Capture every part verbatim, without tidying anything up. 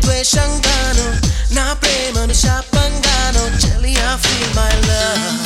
ద్వేషంగాను నా ప్రేమను శాపంగాను చెలియా feel my love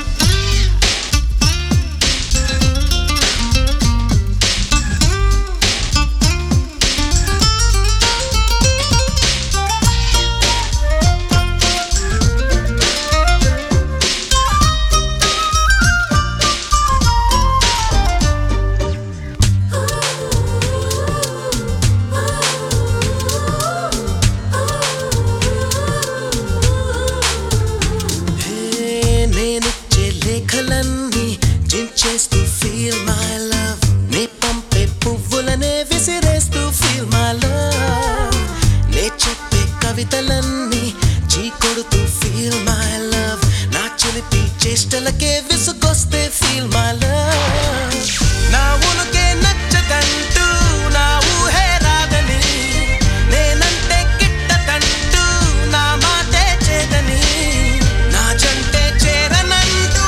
జించేస్తూ feel my love నే పంపే పువ్వులనే విసిరేస్తూ feel my love నే చెప్పే కవితలన్నీ చీకొడుతూ feel my love నా చిలిపి చేష్టలకే విసుగొస్తే feel my love నా ఉనుకే నచ్చదంటూ నా ఊహే రాదని నేనంటే గిట్టదంటూ నా మాటే చేదని నా జంటే చేరనంటూ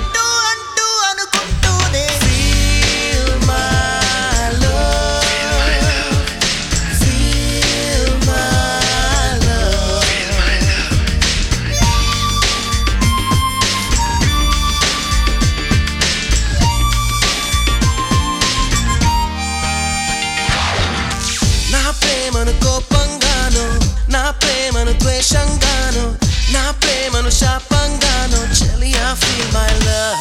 ప్రేమను కోపంగాను నా ప్రేమను ద్వేషంగాను నా ప్రేమను శాపంగాను చెలియా feel my love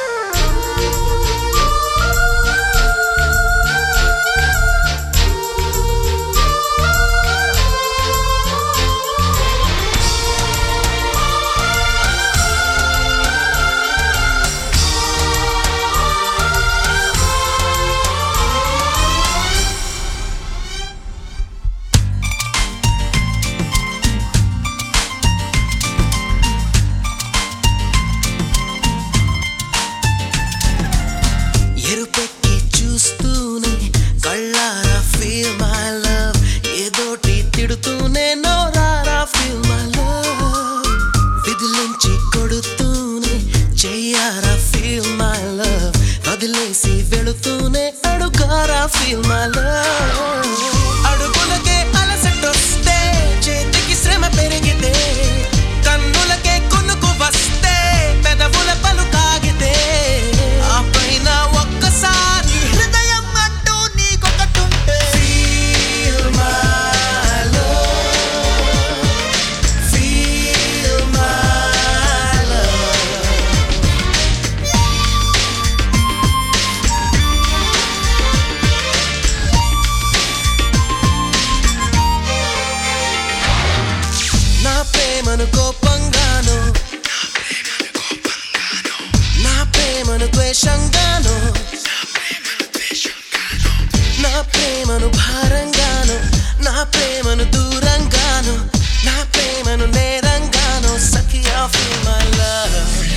ఎరుపెక్కి చూస్తూనే కళ్ళారా feel my love ఏదోటి తిడుతూనే నోరారా feel my love విదిలించి కొడుతూనే చెయ్యారా feel my love వదిలేసి వెళుతూనే అడుగారా feel my love అడుగులకే అలసటొస్తే చేతికి శ్రమ పెరిగితే కన్నులకే కొనుకు వస్తే పెదవుల పలుకాగితే ఆ పైన ఒక్కసారి హృదయం అంటూ నీకొకటుంటే feel my love feel my love నా ప్రేమను కోపంగాను నా ప్రేమను ద్వేషంగాను నా ప్రేమను భారంగాను నా ప్రేమను దూరంగాను నా ప్రేమను నేరంగాను సఖియా feel my love